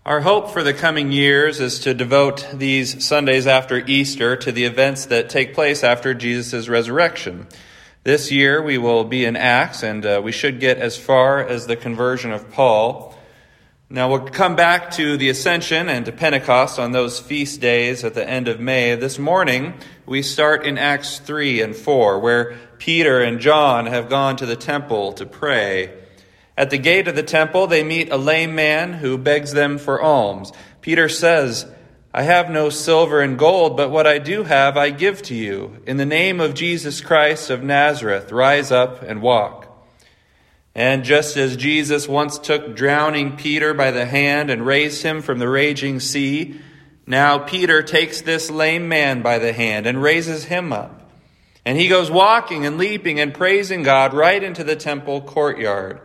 Our hope for the coming years is to devote these Sundays after Easter to the events that take place after Jesus' resurrection. This year we will be in Acts, and we should get as far as the conversion of Paul. Now we'll come back to the Ascension and to Pentecost on those feast days at the end of May. This morning we start in Acts 3 and 4, where Peter and John have gone to the temple to pray. At the gate of the temple, they meet a lame man who begs them for alms. Peter says, "I have no silver and gold, but what I do have I give to you. In the name of Jesus Christ of Nazareth, rise up and walk." And just as Jesus once took drowning Peter by the hand and raised him from the raging sea, now Peter takes this lame man by the hand and raises him up. And he goes walking and leaping and praising God right into the temple courtyard.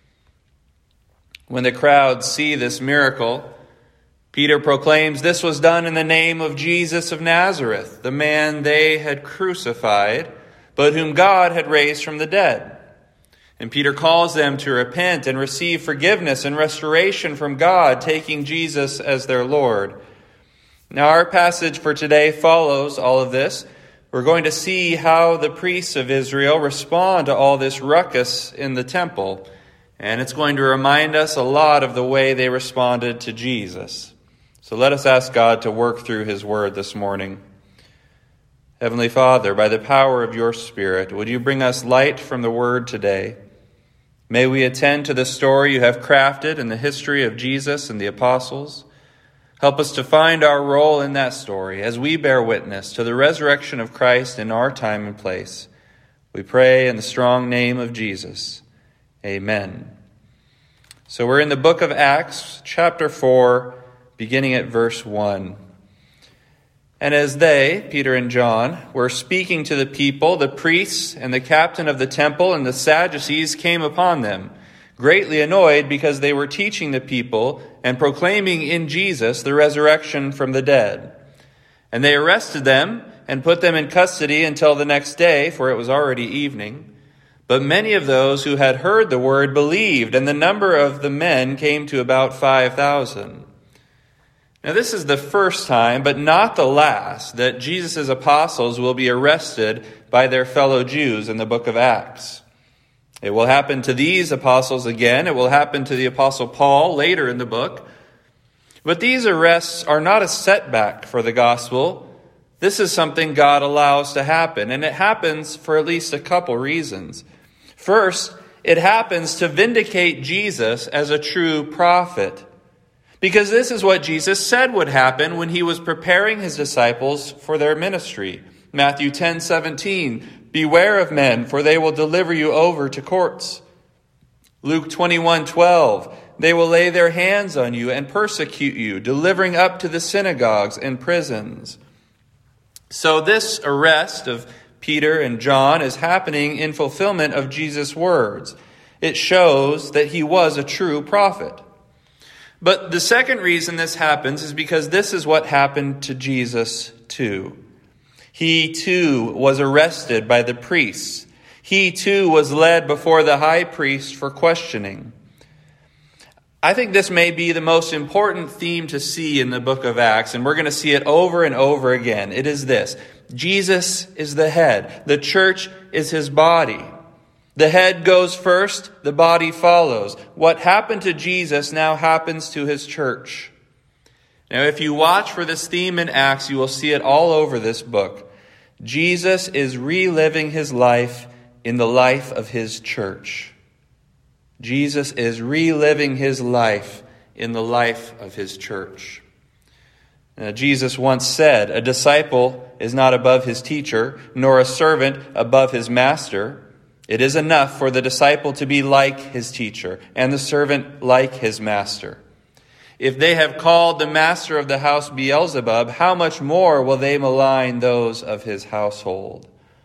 When the crowds see this miracle, Peter proclaims this was done in the name of Jesus of Nazareth, the man they had crucified, but whom God had raised from the dead. And Peter calls them to repent and receive forgiveness and restoration from God, taking Jesus as their Lord. Now our passage for today follows all of this. We're going to see how the priests of Israel respond to all this ruckus in the temple. And it's going to remind us a lot of the way they responded to Jesus. So let us ask God to work through his word this morning. Heavenly Father, by the power of your Spirit, would you bring us light from the word today? May we attend to the story you have crafted in the history of Jesus and the apostles. Help us to find our role in that story as we bear witness to the resurrection of Christ in our time and place. We pray in the strong name of Jesus. Amen. So we're in the book of Acts, chapter 4, beginning at verse 1. And as they, Peter and John, were speaking to the people, the priests and the captain of the temple and the Sadducees came upon them, greatly annoyed because they were teaching the people and proclaiming in Jesus the resurrection from the dead. And they arrested them and put them in custody until the next day, for it was already evening. But many of those who had heard the word believed, and the number of the men came to about 5,000. Now this is the first time, but not the last, that Jesus' apostles will be arrested by their fellow Jews in the book of Acts. It will happen to these apostles again. It will happen to the apostle Paul later in the book. But these arrests are not a setback for the gospel. This is something God allows to happen, and it happens for at least a couple reasons. First, it happens to vindicate Jesus as a true prophet. Because this is what Jesus said would happen when he was preparing his disciples for their ministry. Matthew 10:17, "Beware of men, for they will deliver you over to courts." Luke 21:12, "They will lay their hands on you and persecute you, delivering up to the synagogues and prisons." So this arrest of Peter and John is happening in fulfillment of Jesus' words. It shows that he was a true prophet. But the second reason this happens is because this is what happened to Jesus too. He too was arrested by the priests. He too was led before the high priest for questioning. I think this may be the most important theme to see in the book of Acts, and we're going to see it over and over again. It is this: Jesus is the head. The church is his body. The head goes first, the body follows. What happened to Jesus now happens to his church. Now, if you watch for this theme in Acts, you will see it all over this book. Jesus is reliving his life in the life of his church. Jesus is reliving his life in the life of his church. Jesus once said, "A disciple is not above his teacher, nor a servant above his master. It is enough for the disciple to be like his teacher, and the servant like his master. If they have called the master of the house Beelzebub, how much more will they malign those of his household?"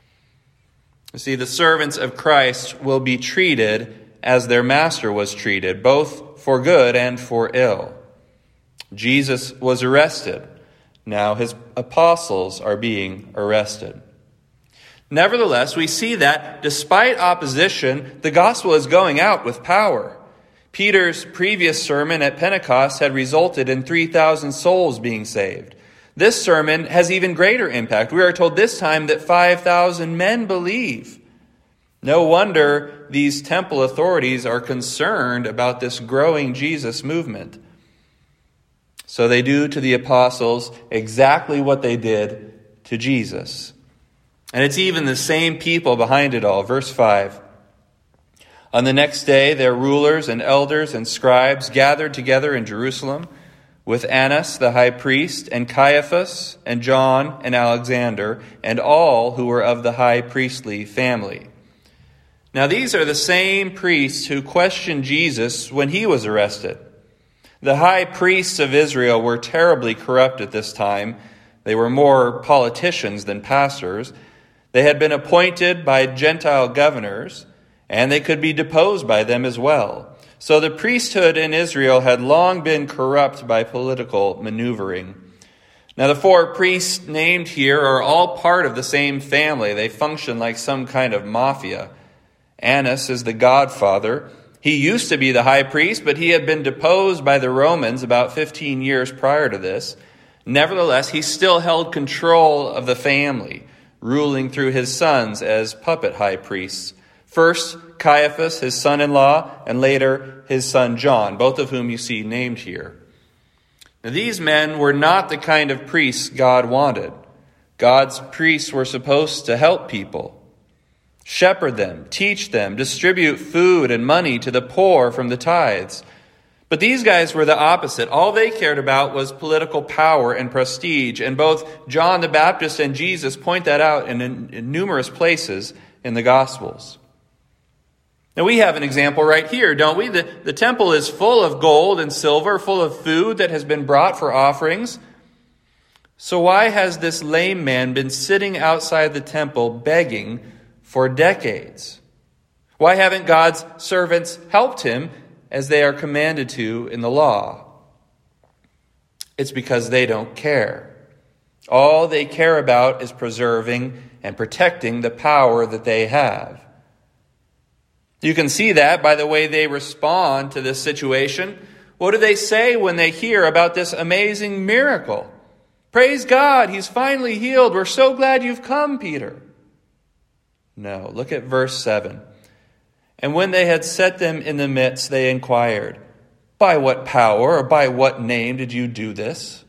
You see, the servants of Christ will be treated as their master was treated, both for good and for ill. Jesus was arrested. Now his apostles are being arrested. Nevertheless, we see that despite opposition, the gospel is going out with power. Peter's previous sermon at Pentecost had resulted in 3,000 souls being saved. This sermon has even greater impact. We are told this time that 5,000 men believe. No wonder these temple authorities are concerned about this growing Jesus movement. So they do to the apostles exactly what they did to Jesus. And it's even the same people behind it all. Verse 5. On the next day, their rulers and elders and scribes gathered together in Jerusalem with Annas the high priest and Caiaphas and John and Alexander and all who were of the high priestly family. Now these are the same priests who questioned Jesus when he was arrested. The high priests of Israel were terribly corrupt at this time. They were more politicians than pastors. They had been appointed by Gentile governors, and they could be deposed by them as well. So the priesthood in Israel had long been corrupt by political maneuvering. Now the four priests named here are all part of the same family. They function like some kind of mafia. Annas is the godfather. He used to be the high priest, but he had been deposed by the Romans about 15 years prior to this. Nevertheless, he still held control of the family, ruling through his sons as puppet high priests. First, Caiaphas, his son-in-law, and later his son John, both of whom you see named here. Now, these men were not the kind of priests God wanted. God's priests were supposed to help people, shepherd them, teach them, distribute food and money to the poor from the tithes. But these guys were the opposite. All they cared about was political power and prestige, and both John the Baptist and Jesus point that out in numerous places in the Gospels. Now we have an example right here, don't we? The temple is full of gold and silver, full of food that has been brought for offerings. So why has this lame man been sitting outside the temple begging for decades? Why haven't God's servants helped him as they are commanded to in the law? It's because they don't care. All they care about is preserving and protecting the power that they have. You can see that by the way they respond to this situation. What do they say when they hear about this amazing miracle? Praise God, he's finally healed. We're so glad you've come, Peter. No, look at verse 7. And when they had set them in the midst, they inquired, by what power or by what name did you do this?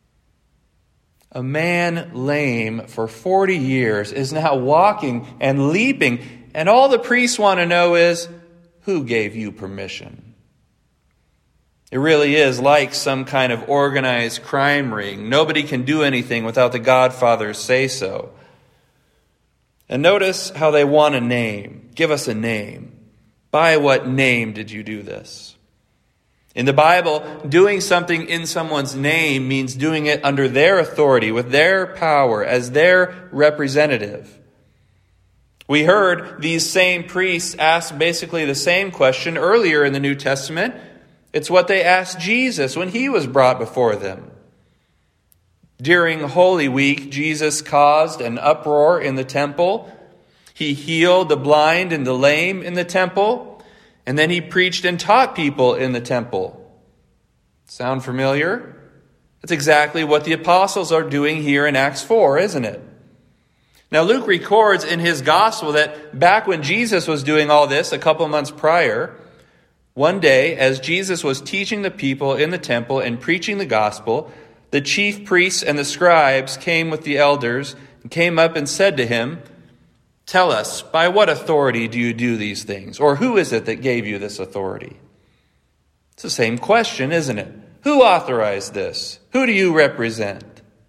A man lame for 40 years is now walking and leaping. And all the priests want to know is, who gave you permission? It really is like some kind of organized crime ring. Nobody can do anything without the Godfather's say-so. And notice how they want a name. Give us a name. By what name did you do this? In the Bible, doing something in someone's name means doing it under their authority, with their power, as their representative. We heard these same priests ask basically the same question earlier in the New Testament. It's what they asked Jesus when he was brought before them. During Holy Week, Jesus caused an uproar in the temple. He healed the blind and the lame in the temple. And then he preached and taught people in the temple. Sound familiar? That's exactly what the apostles are doing here in Acts 4, isn't it? Now, Luke records in his gospel that back when Jesus was doing all this a couple months prior, one day, as Jesus was teaching the people in the temple and preaching the gospel, the chief priests and the scribes came with the elders and came up and said to him, "Tell us, by what authority do you do these things? Or who is it that gave you this authority?" It's the same question, isn't it? Who authorized this? Who do you represent?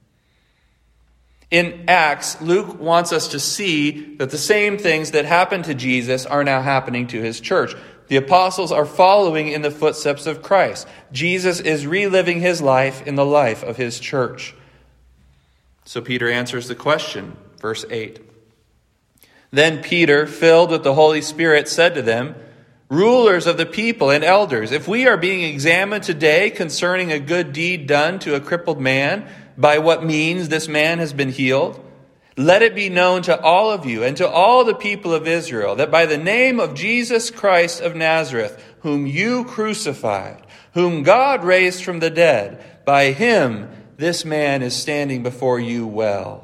In Acts, Luke wants us to see that the same things that happened to Jesus are now happening to his church. The apostles are following in the footsteps of Christ. Jesus is reliving his life in the life of his church. So Peter answers the question, verse 8. Then Peter, filled with the Holy Spirit, said to them, "Rulers of the people and elders, if we are being examined today concerning a good deed done to a crippled man, by what means this man has been healed, let it be known to all of you and to all the people of Israel that by the name of Jesus Christ of Nazareth, whom you crucified, whom God raised from the dead. By him, this man is standing before you well.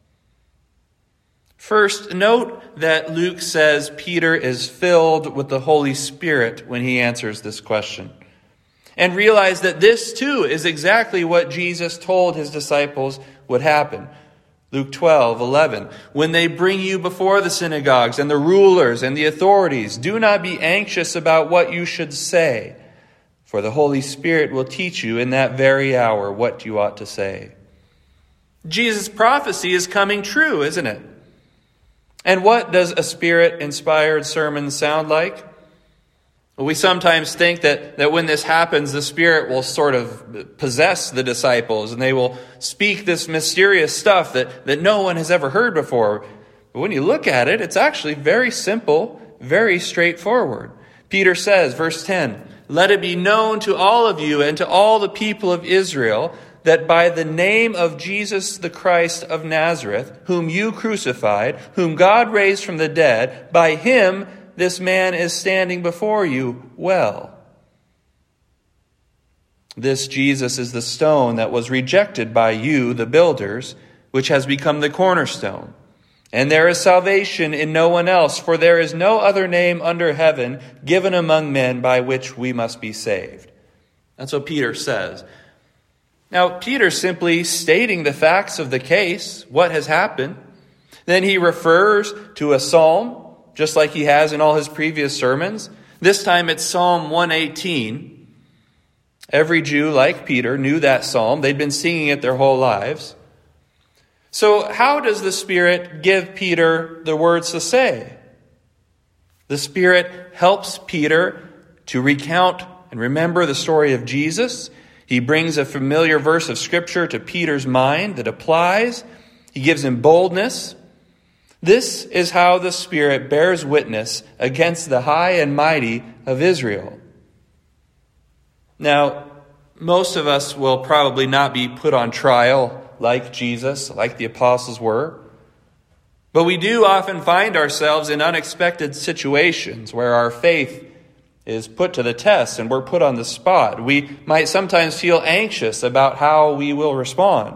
First, note that Luke says Peter is filled with the Holy Spirit when he answers this question. And realize that this too is exactly what Jesus told his disciples would happen. Luke 12:11. When they bring you before the synagogues and the rulers and the authorities, do not be anxious about what you should say, for the Holy Spirit will teach you in that very hour what you ought to say. Jesus' prophecy is coming true, isn't it? And what does a Spirit-inspired sermon sound like? Well, we sometimes think that when this happens, the Spirit will sort of possess the disciples and they will speak this mysterious stuff that no one has ever heard before. But when you look at it, it's actually very simple, very straightforward. Peter says, verse 10, "Let it be known to all of you and to all the people of Israel that by the name of Jesus the Christ of Nazareth, whom you crucified, whom God raised from the dead, by him this man is standing before you well." This Jesus is the stone that was rejected by you, the builders, which has become the cornerstone. And there is salvation in no one else, for there is no other name under heaven given among men by which we must be saved. That's what Peter says. Now, Peter's simply stating the facts of the case, what has happened. Then he refers to a psalm, just like he has in all his previous sermons. This time it's Psalm 118. Every Jew, like Peter, knew that psalm. They'd been singing it their whole lives. So how does the Spirit give Peter the words to say? The Spirit helps Peter to recount and remember the story of Jesus. He brings a familiar verse of Scripture to Peter's mind that applies. He gives him boldness. This is how the Spirit bears witness against the high and mighty of Israel. Now, most of us will probably not be put on trial like Jesus, like the apostles were. But we do often find ourselves in unexpected situations where our faith is put to the test and we're put on the spot. We might sometimes feel anxious about how we will respond.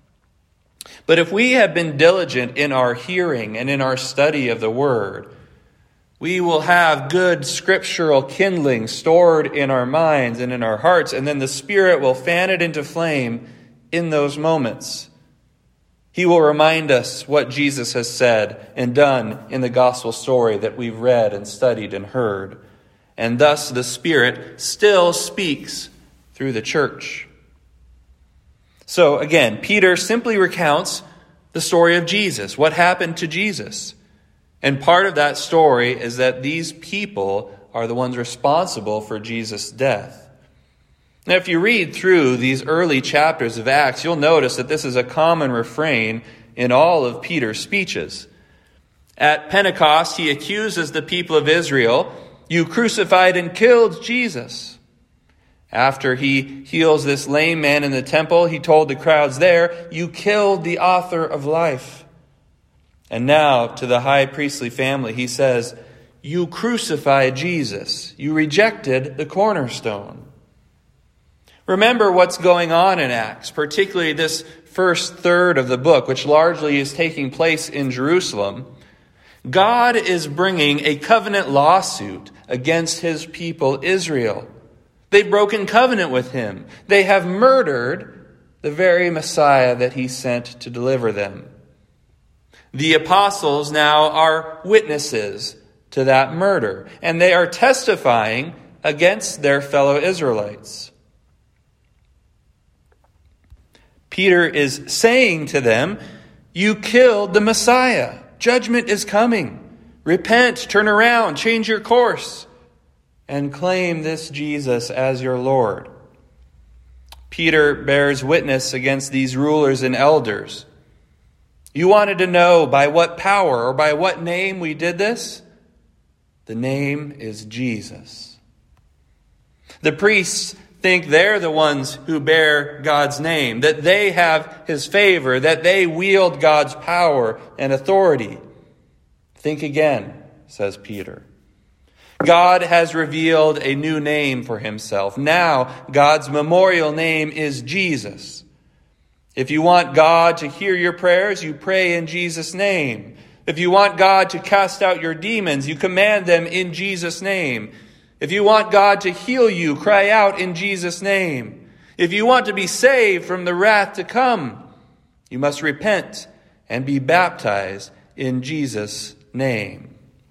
But if we have been diligent in our hearing and in our study of the Word, we will have good scriptural kindling stored in our minds and in our hearts, and then the Spirit will fan it into flame in those moments. He will remind us what Jesus has said and done in the gospel story that we've read and studied and heard. And thus the Spirit still speaks through the church. So again, Peter simply recounts the story of Jesus, what happened to Jesus. And part of that story is that these people are the ones responsible for Jesus' death. Now, if you read through these early chapters of Acts, you'll notice that this is a common refrain in all of Peter's speeches. At Pentecost, he accuses the people of Israel, "You crucified and killed Jesus." After he heals this lame man in the temple, he told the crowds there, "You killed the author of life." And now to the high priestly family, he says, "You crucified Jesus. You rejected the cornerstone." Remember what's going on in Acts, particularly this first third of the book, which largely is taking place in Jerusalem. God is bringing a covenant lawsuit against his people Israel. They've broken covenant with him. They have murdered the very Messiah that he sent to deliver them. The apostles now are witnesses to that murder, and they are testifying against their fellow Israelites. Peter is saying to them, "You killed the Messiah. Judgment is coming. Repent, turn around, change your course, and claim this Jesus as your Lord." Peter bears witness against these rulers and elders. You wanted to know by what power or by what name we did this? The name is Jesus. The priests think they're the ones who bear God's name, that they have his favor, that they wield God's power and authority. Think again, says Peter. God has revealed a new name for himself. Now, God's memorial name is Jesus. If you want God to hear your prayers, you pray in Jesus' name. If you want God to cast out your demons, you command them in Jesus' name. If you want God to heal you, cry out in Jesus' name. If you want to be saved from the wrath to come, you must repent and be baptized in Jesus' name.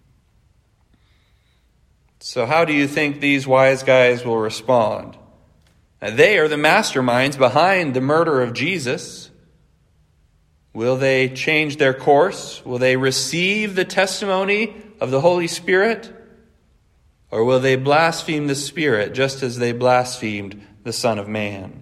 So how do you think these wise guys will respond? They are the masterminds behind the murder of Jesus. Will they change their course? Will they receive the testimony of the Holy Spirit? Or will they blaspheme the Spirit just as they blasphemed the Son of Man?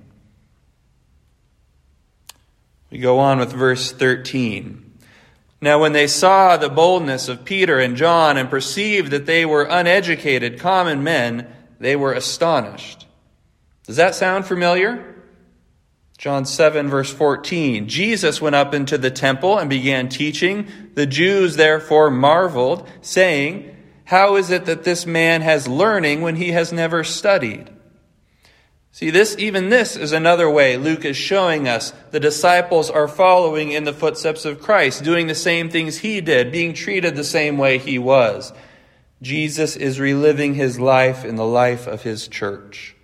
We go on with verse 13. Now when they saw the boldness of Peter and John and perceived that they were uneducated common men, they were astonished. Does that sound familiar? John 7, verse 14. Jesus went up into the temple and began teaching. The Jews therefore marveled, saying, "How is it that this man has learning when he has never studied?" See, even this is another way Luke is showing us the disciples are following in the footsteps of Christ, doing the same things he did, being treated the same way he was. Jesus is reliving his life in the life of his church.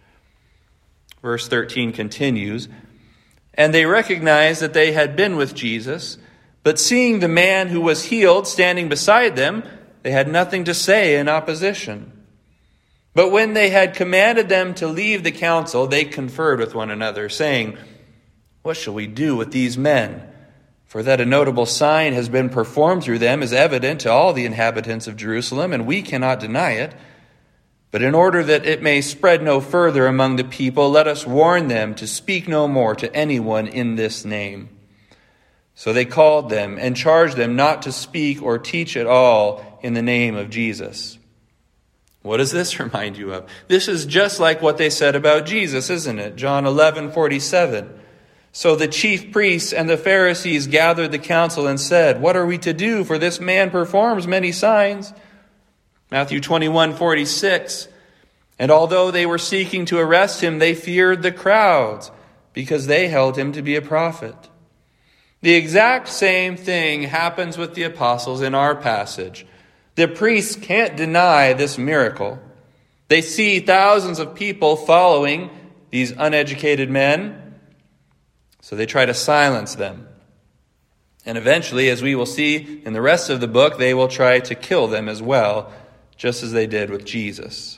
Verse 13 continues, "And they recognized that they had been with Jesus, but seeing the man who was healed standing beside them, they had nothing to say in opposition. But when they had commanded them to leave the council, they conferred with one another, saying, 'What shall we do with these men? For that a notable sign has been performed through them is evident to all the inhabitants of Jerusalem, and we cannot deny it. But in order that it may spread no further among the people, let us warn them to speak no more to anyone in this name.' So they called them and charged them not to speak or teach at all in the name of Jesus." What does this remind you of? This is just like what they said about Jesus, isn't it? John 11:47. "So the chief priests and the Pharisees gathered the council and said, 'What are we to do? For this man performs many signs.'" Matthew 21:46. "And although they were seeking to arrest him, they feared the crowds, because they held him to be a prophet." The exact same thing happens with the apostles in our passage. The priests can't deny this miracle. They see thousands of people following these uneducated men, so they try to silence them. And eventually, as we will see in the rest of the book, they will try to kill them as well, just as they did with Jesus.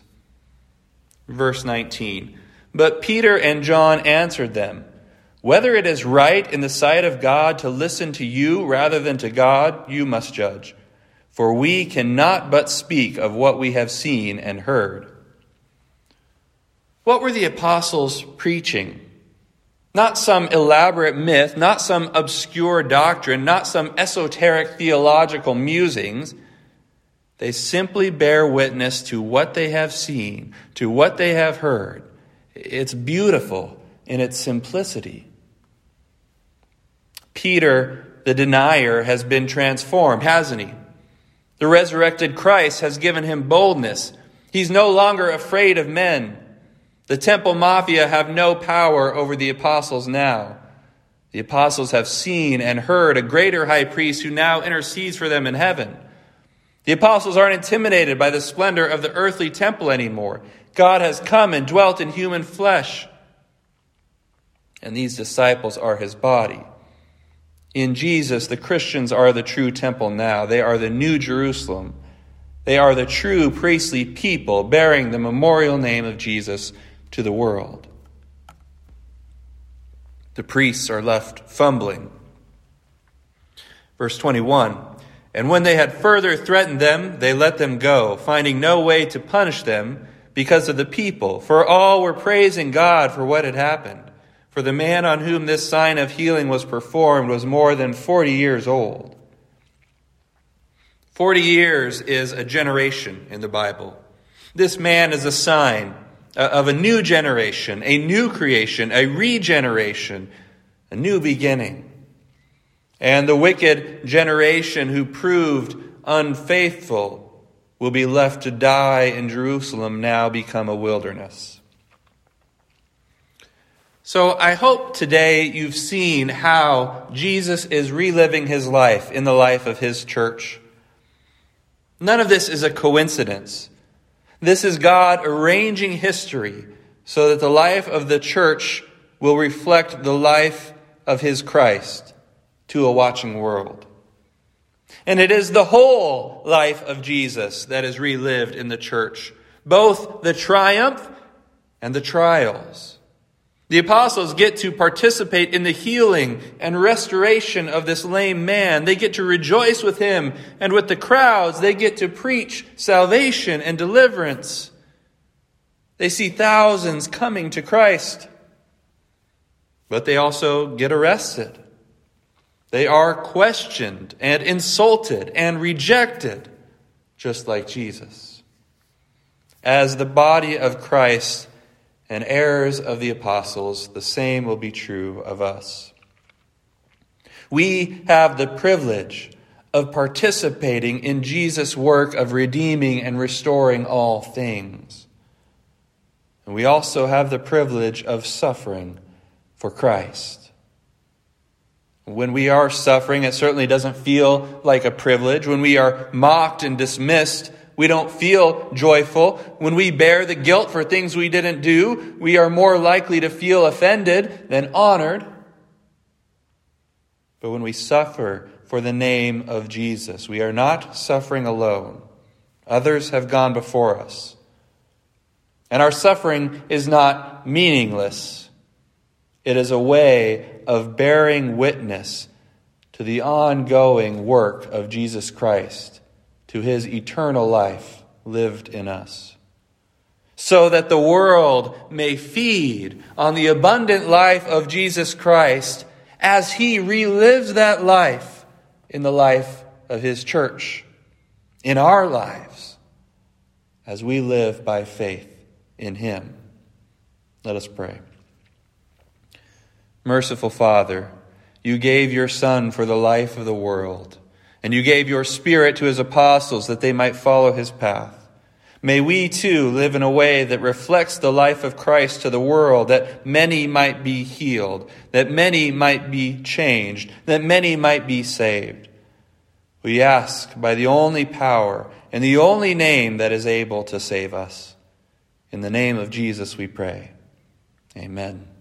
Verse 19, "But Peter and John answered them, 'Whether it is right in the sight of God to listen to you rather than to God, you must judge. For we cannot but speak of what we have seen and heard.'" What were the apostles preaching? Not some elaborate myth, not some obscure doctrine, not some esoteric theological musings. They simply bear witness to what they have seen, to what they have heard. It's beautiful in its simplicity. Peter, the denier, has been transformed, hasn't he? The resurrected Christ has given him boldness. He's no longer afraid of men. The temple mafia have no power over the apostles now. The apostles have seen and heard a greater high priest who now intercedes for them in heaven. The apostles aren't intimidated by the splendor of the earthly temple anymore. God has come and dwelt in human flesh. And these disciples are his body. In Jesus, the Christians are the true temple now. They are the new Jerusalem. They are the true priestly people bearing the memorial name of Jesus to the world. The priests are left fumbling. Verse 21, "And when they had further threatened them, they let them go, finding no way to punish them because of the people. For all were praising God for what had happened. For the man on whom this sign of healing was performed was more than 40 years old." 40 years is a generation in the Bible. This man is a sign of a new generation, a new creation, a regeneration, a new beginning. And the wicked generation who proved unfaithful will be left to die in Jerusalem now become a wilderness. So I hope today you've seen how Jesus is reliving his life in the life of his church. None of this is a coincidence. This is God arranging history so that the life of the church will reflect the life of his Christ to a watching world. And it is the whole life of Jesus that is relived in the church, both the triumph and the trials. The apostles get to participate in the healing and restoration of this lame man. They get to rejoice with him, and with the crowds, they get to preach salvation and deliverance. They see thousands coming to Christ, but they also get arrested. They are questioned and insulted and rejected, just like Jesus. As the body of Christ and heirs of the apostles, the same will be true of us. We have the privilege of participating in Jesus' work of redeeming and restoring all things. And we also have the privilege of suffering for Christ. When we are suffering, it certainly doesn't feel like a privilege. When we are mocked and dismissed, we don't feel joyful. When we bear the guilt for things we didn't do, we are more likely to feel offended than honored. But when we suffer for the name of Jesus, we are not suffering alone. Others have gone before us. And our suffering is not meaningless. It is a way of bearing witness to the ongoing work of Jesus Christ, to his eternal life lived in us, so that the world may feed on the abundant life of Jesus Christ as he relives that life in the life of his church, in our lives, as we live by faith in him. Let us pray. Merciful Father, you gave your Son for the life of the world, and you gave your Spirit to his apostles that they might follow his path. May we too live in a way that reflects the life of Christ to the world, that many might be healed, that many might be changed, that many might be saved. We ask by the only power and the only name that is able to save us. In the name of Jesus we pray. Amen.